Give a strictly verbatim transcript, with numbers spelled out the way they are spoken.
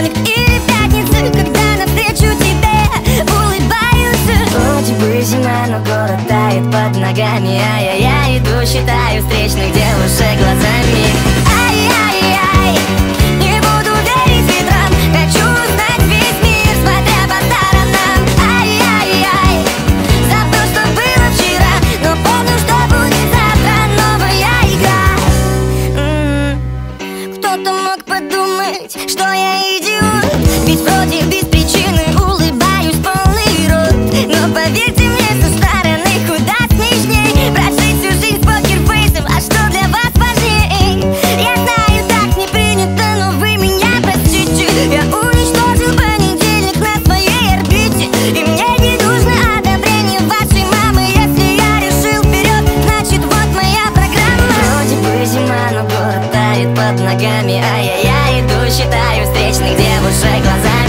вторник или пятница, когда навстречу тебе улыбаюсь. Вроде бы зима, но город тает под ногами, а я, я иду, считаю встречных девушек глазами. Ай-яй-яй, не буду верить ветрам, хочу узнать весь мир, смотря по сторонам. Ай-яй-яй, забыл, что было вчера, но помню, что будет завтра новая игра. М-м-м. Кто-то мог подумать, что я идиот, ведь вроде без причины улыбаюсь полный рот. Но поверьте мне, со стороны куда смешней прожить всю жизнь с покерфейсом. А что для вас важнее? Я знаю, так не принято, но вы меня простите. Я уничтожил понедельник на своей орбите, и мне не нужно одобрение вашей мамы. Если я решил вперед, значит вот моя программа. Вроде бы зима, но город тает под ногами, а я, я иду, считаю встречных девушек глазами.